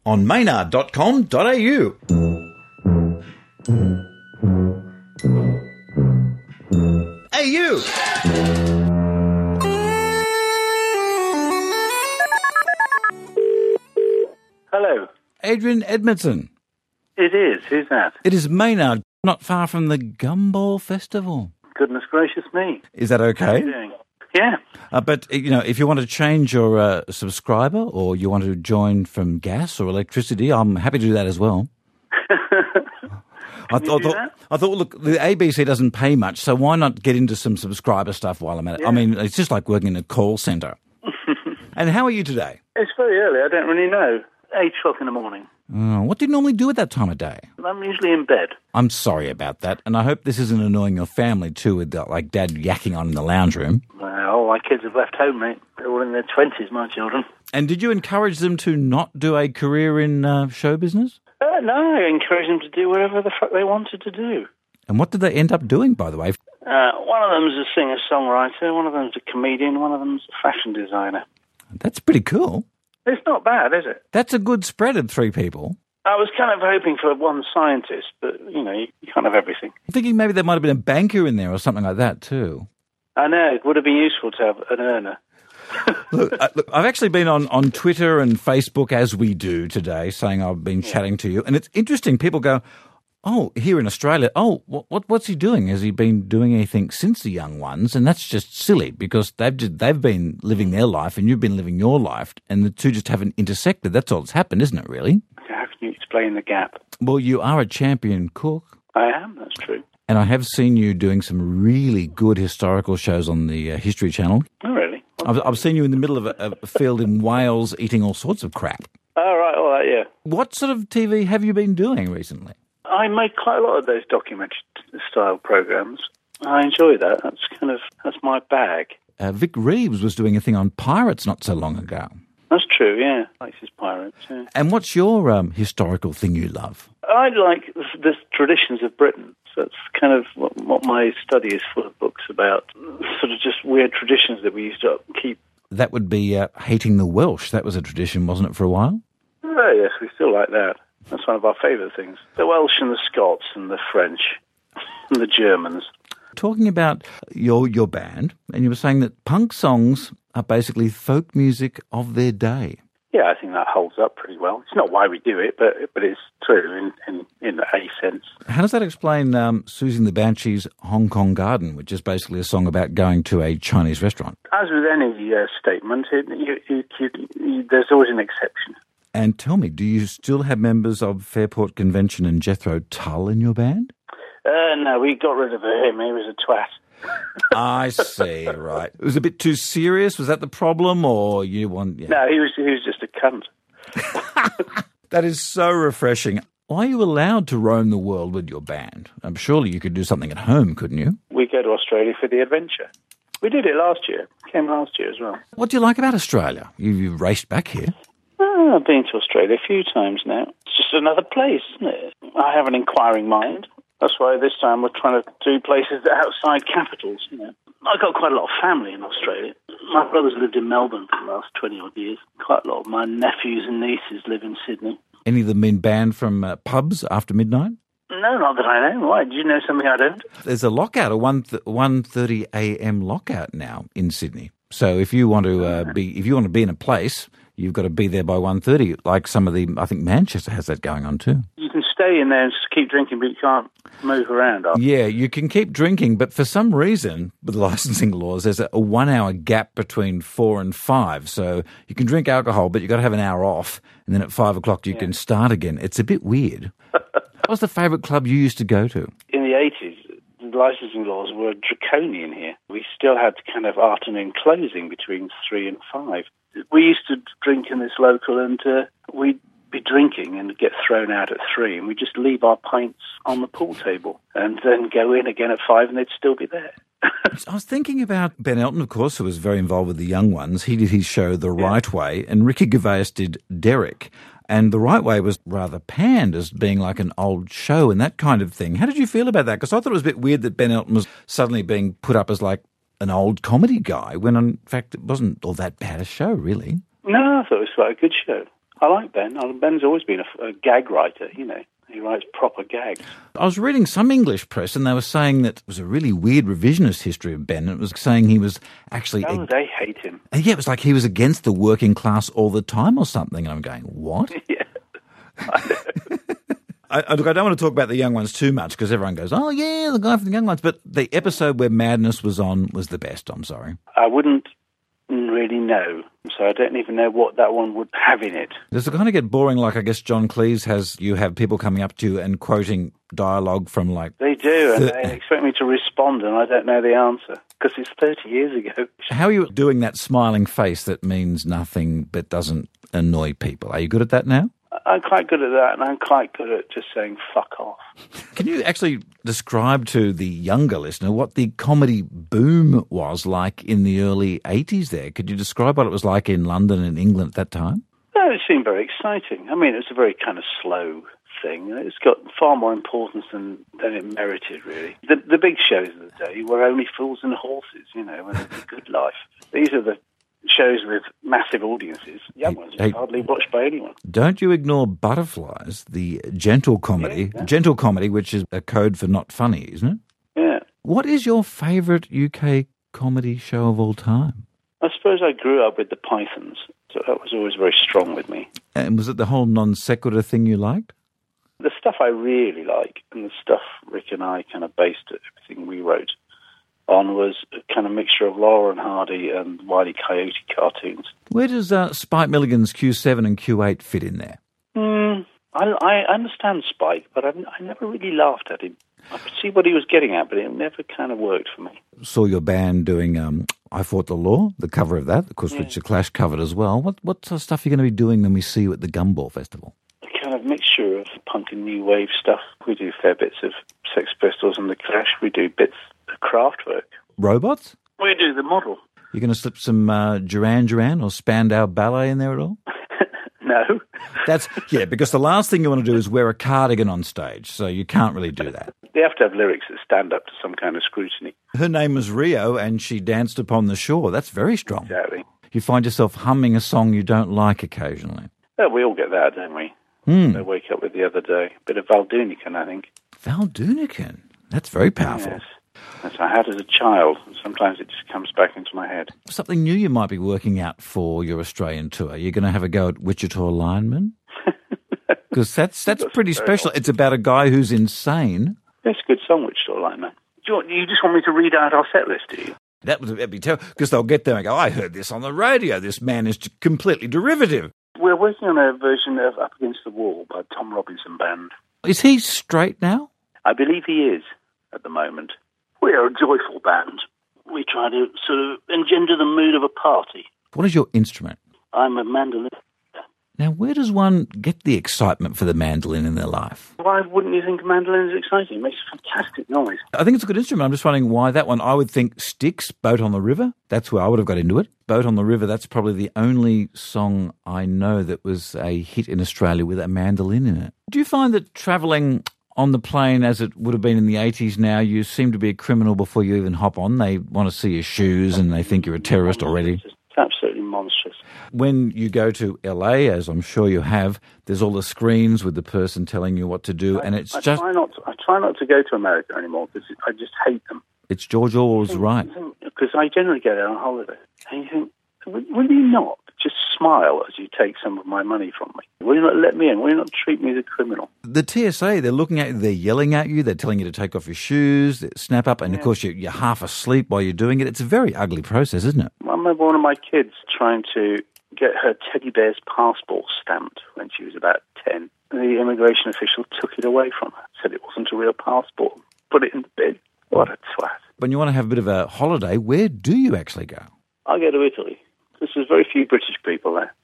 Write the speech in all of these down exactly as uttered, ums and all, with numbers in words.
on maynard dot com dot a u. A U. Hello. Adrian Edmondson. It is. Who's that? It is Maynard, not far from the Gumball Festival. Goodness gracious me. Is that okay? How are you doing? Yeah. Uh, but, you know, if you want to change your uh, subscriber or you want to join from gas or electricity, I'm happy to do that as well. I, th- I, thought, I thought, look, the A B C doesn't pay much, so why not get into some subscriber stuff while I'm at it? Yeah. I mean, it's just like working in a call centre. And how are you today? It's very early. I don't really know. Eight o'clock in the morning. Oh, what do you normally do at that time of day? I'm usually in bed. I'm sorry about that, and I hope this isn't annoying your family too, with uh, like Dad yakking on in the lounge room. Well, all my kids have left home, mate. They're all in their twenties, my children. And did you encourage them to not do a career in uh, show business? Uh, no, I encouraged them to do whatever the fuck they wanted to do. And what did they end up doing, by the way? Uh, one of them's a singer-songwriter, one of them's a comedian, one of them's a fashion designer. That's pretty cool. It's not bad, is it? That's a good spread of three people. I was kind of hoping for one scientist, but, you know, you can't have everything. I'm thinking maybe there might have been a banker in there or something like that too. I know, it would have been useful to have an earner. look, uh, look, I've actually been on, on Twitter and Facebook, as we do today, saying I've been yeah. chatting to you. And it's interesting. People go, oh, here in Australia, oh, what, what what's he doing? Has he been doing anything since the young ones? And that's just silly because they've just, they've been living their life and you've been living your life, and the two just haven't intersected. That's all that's happened, isn't it, really? How can you explain the gap? Well, you are a champion cook. I am, that's true. And I have seen you doing some really good historical shows on the uh, History Channel. Oh, really? I've, I've seen you in the middle of a, a field in Wales eating all sorts of crap. Oh, right, all right, yeah. What sort of T V have you been doing recently? I make quite a lot of those documentary-style programs. I enjoy that. That's kind of, that's my bag. Uh, Vic Reeves was doing a thing on pirates not so long ago. That's true, yeah. Likes his pirates, yeah. And what's your um, historical thing you love? I like the, the traditions of Britain. So that's kind of what, what my study is full of books about. Sort of just weird traditions that we used to keep. That would be uh, hating the Welsh. That was a tradition, wasn't it, for a while? Oh, yes, we still like that. That's one of our favourite things. The Welsh and the Scots and the French and the Germans. Talking about your your band, and you were saying that punk songs are basically folk music of their day. Yeah, I think that holds up pretty well. It's not why we do it, but but it's true in, in, in a sense. How does that explain um, Susie and the Banshees' Hong Kong Garden, which is basically a song about going to a Chinese restaurant? As with any uh, statement, it, you, you, you, you, there's always an exception. And tell me, do you still have members of Fairport Convention and Jethro Tull in your band? Uh, no, we got rid of him. He was a twat. I see, right. It was a bit too serious. Was that the problem, or you want? Yeah. No, he was he was just a cunt. That is so refreshing. Are you allowed to roam the world with your band? Um, surely you could do something at home, couldn't you? We go to Australia for the adventure. We did it last year. Came last year as well. What do you like about Australia? You, you've raced back here. Oh, I've been to Australia a few times now. It's just another place, isn't it? I have an inquiring mind. That's why this time we're trying to do places outside capitals, you know. I've got quite a lot of family in Australia. My brother's lived in Melbourne for the last twenty-odd years. Quite a lot of my nephews and nieces live in Sydney. Any of them been banned from uh, pubs after midnight? No, not that I know. Why? Do you know something I don't? There's a lockout, a one th- one thirty a.m. lockout now in Sydney. So if you want to uh, be, if you want to be in a place, you've got to be there by one thirty. Like some of the, I think Manchester has that going on too. You can stay in there and just keep drinking, but you can't move around. After. Yeah, you can keep drinking, but for some reason, with licensing laws, there's a, a one-hour gap between four and five. So you can drink alcohol, but you've got to have an hour off, and then at five o'clock you yeah. can start again. It's a bit weird. What was the favourite club you used to go to? In the eighties, the licensing laws were draconian here. We still had kind of afternoon closing between three and five. We used to drink in this local, and uh, we'd be drinking and get thrown out at three, and we'd just leave our pints on the pool table and then go in again at five, and they'd still be there. I was thinking about Ben Elton, of course, who was very involved with the young ones. He did his show The yeah. Right Way, and Ricky Gervais did Derek. And The Right Way was rather panned as being like an old show and that kind of thing. How did you feel about that? Because I thought it was a bit weird that Ben Elton was suddenly being put up as like an old comedy guy, when in fact it wasn't all that bad a show, really. No, I thought it was quite a good show. I like Ben. Ben's always been a, a gag writer, you know. He writes proper gags. I was reading some English press and they were saying that it was a really weird revisionist history of Ben. It was saying he was actually... Oh, a, they hate him. Yeah, it was like he was against the working class all the time or something. And I'm going, what? Yeah, I know. I, I, look, I don't want to talk about the young ones too much because everyone goes, oh, yeah, the guy from the young ones. But the episode where Madness was on was the best, I'm sorry. I wouldn't really know, so I don't even know what that one would have in it. Does it kind of get boring like I guess John Cleese has, you have people coming up to you and quoting dialogue from like... They do, and they expect me to respond, and I don't know the answer, because it's thirty years ago. How are you doing that smiling face that means nothing but doesn't annoy people? Are you good at that now? I'm quite good at that, and I'm quite good at just saying fuck off. Can you actually describe to the younger listener what the comedy boom was like in the early eighties there? Could you describe what it was like in London and England at that time? Well, it seemed very exciting. I mean, it was a very kind of slow thing. It's got far more importance than, than it merited, really. The, the big shows of the day were Only Fools and Horses, you know, and The Good Life. These are the shows with massive audiences. Young ones are hey, hardly watched by anyone. Don't you ignore Butterflies, the gentle comedy, Yeah, yeah. gentle comedy, which is a code for not funny, isn't it? Yeah. What is your favourite U K comedy show of all time? I suppose I grew up with the Pythons, so that was always very strong with me. And was it the whole non sequitur thing you liked? The stuff I really like, and the stuff Rick and I kind of based everything we wrote on, was a kind of mixture of Laurel and Hardy and Wile E. Coyote cartoons. Where does uh, Spike Milligan's Q seven and Q eight fit in there? Mm, I, I understand Spike, but I, I never really laughed at him. I could see what he was getting at, but it never kind of worked for me. Saw your band doing um, I Fought the Law, the cover of that, of course, Yeah. which the Clash covered as well. What what sort of stuff are you going to be doing when we see you at the Gumball Festival? A kind of mixture of punk and new wave stuff. We do fair bits of Sex Pistols and the Clash. We do bits of Kraftwerk. Robots? We do the model. You going to slip some uh, Duran Duran or Spandau Ballet in there at all? No. That's yeah, because the last thing you want to do is wear a cardigan on stage, so you can't really do that. They have to have lyrics that stand up to some kind of scrutiny. Her name was Rio, and she danced upon the shore. That's very strong. Exactly. You find yourself humming a song you don't like occasionally. Well, we all get that, don't we? Hmm. I wake up with the other day. Bit of Valdunican, I think. Val Dunican. That's very powerful. Yes. That's what I had as a child. Sometimes it just comes back into my head. Something new you might be working out for your Australian tour. You're going to have a go at Wichita Lineman? Because that's, that's pretty special. It's about a guy who's insane. That's a good song, Wichita Lineman. Do you, want, you just want me to read out our set list, do you? That would that'd be terrible, because they'll get there and go, I heard this on the radio. This man is completely derivative. We're working on a version of Up Against the Wall by Tom Robinson Band. Is he straight now? I believe he is at the moment. We are a joyful band. We try to sort of engender the mood of a party. What is your instrument? I'm a mandolin. Now, where does one get the excitement for the mandolin in their life? Why wouldn't you think a mandolin is exciting? It makes a fantastic noise. I think it's a good instrument. I'm just wondering why that one. I would think Styx, Boat on the River. That's where I would have got into it. Boat on the River, that's probably the only song I know that was a hit in Australia with a mandolin in it. Do you find that travelling on the plane, as it would have been in the eighties now, you seem to be a criminal before you even hop on? They want to see your shoes and they think you're a terrorist already. It's absolutely monstrous. When you go to L A, as I'm sure you have, there's all the screens with the person telling you what to do, and it's I just... Try not to, I try not to go to America anymore because I just hate them. It's George Orwell's right. Because I generally go there on holiday. And you think, will, will you not just smile as you take some of my money from me? Will you not let me in? Will you not treat me as a criminal? The T S A, they're looking at you, they're yelling at you, they're telling you to take off your shoes, they snap up, and of course you're, you're half asleep while you're doing it. It's a very ugly process, isn't it? I remember one of my kids trying to get her teddy bear's passport stamped when she was about ten. The immigration official took it away from her, said it wasn't a real passport, put it in the bin. What a twat. When you want to have a bit of a holiday, where do you actually go? I go to Italy. There's very few British people there.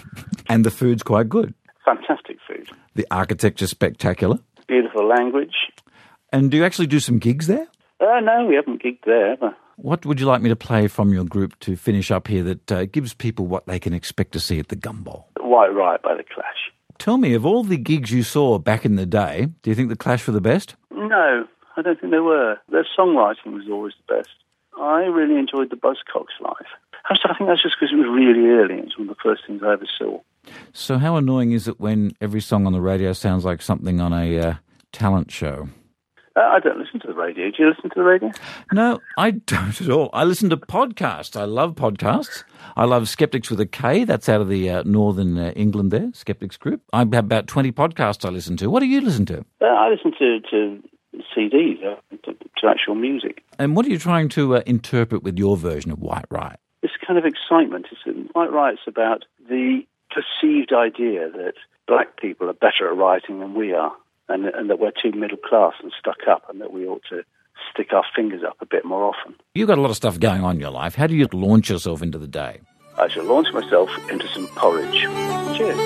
And the food's quite good. Fantastic food. The architecture's spectacular. Beautiful language. And do you actually do some gigs there? Uh, no, we haven't gigged there ever. What would you like me to play from your group to finish up here that uh, gives people what they can expect to see at the Gumball? White Riot by The Clash. Tell me, of all the gigs you saw back in the day, do you think the Clash were the best? No, I don't think they were. Their songwriting was always the best. I really enjoyed the Buzzcocks live. I think that's just because it was really early. It was one of the first things I ever saw. So how annoying is it when every song on the radio sounds like something on a uh, talent show? Uh, I don't listen to the radio. Do you listen to the radio? No, I don't at all. I listen to podcasts. I love podcasts. I love Skeptics with a K. That's out of the uh, northern uh, England there, Skeptics Group. I have about twenty podcasts I listen to. What do you listen to? Uh, I listen to, to C Ds, uh, to, to actual music. And what are you trying to uh, interpret with your version of White Riot? This kind of excitement. It's, White Riot's about the perceived idea that black people are better at writing than we are. And, and that we're too middle class and stuck up, and that we ought to stick our fingers up a bit more often. You've got a lot of stuff going on in your life. How do you launch yourself into the day? I shall launch myself into some porridge. Cheers.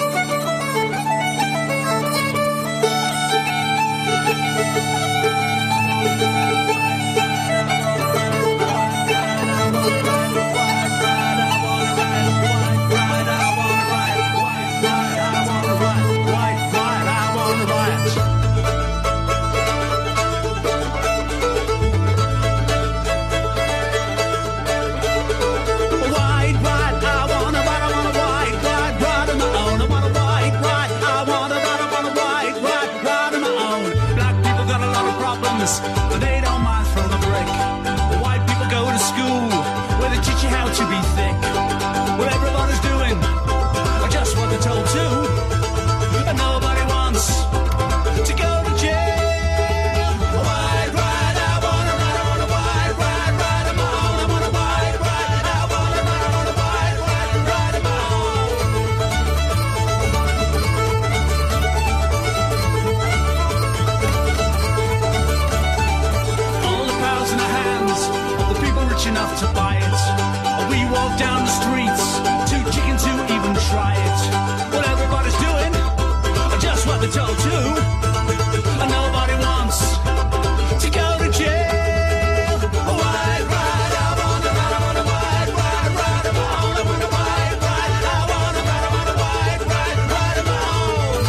But they don't mind throwing a brick. The white people go to school where they teach you how to be thick. What everybody's doing, or just what they're told to, and nobody wants to go to jail. A white ride, I wanna ride on a white ride, ride on my own. I want a white ride, I wanna ride on a white ride, ride on my own. Rich enough to buy it. We walk down the streets, too chicken to even try it. What everybody's doing, just what they're told to, and nobody wants to go to jail. A white ride, I wanna ride on a white ride, ride on my own. I want a white ride, I wanna ride on a white ride, ride on my own.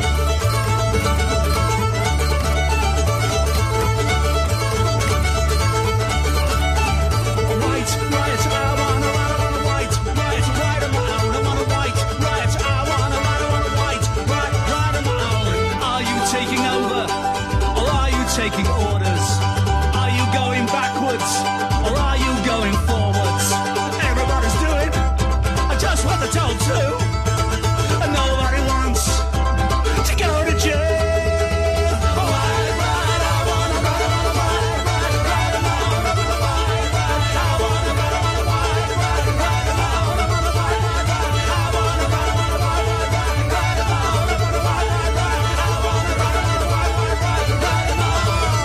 Taking orders. Are you going backwards or are you going forwards? Everybody's doing just what they're told to, and nobody wants to go to jail. A white ride, I wanna ride on a white ride, ride on my own. I want a white ride, I wanna ride on a white ride, ride on my own. I want a white ride, I wanna ride on a white ride, ride on my own. I want a white ride, I wanna ride on a white ride, ride on my own.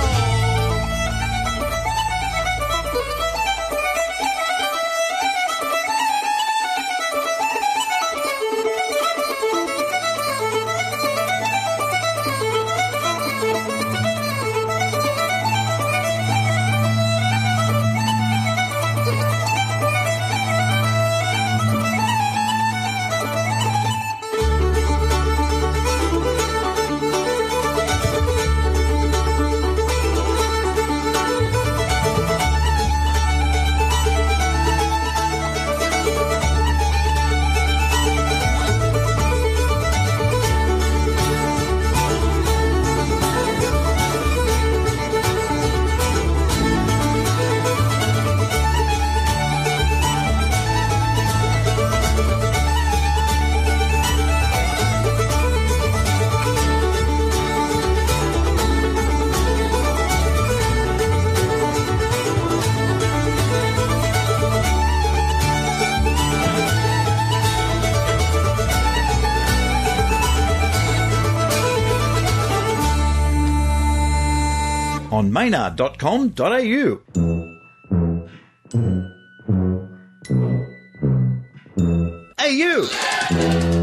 On maynard dot com dot a u. A U!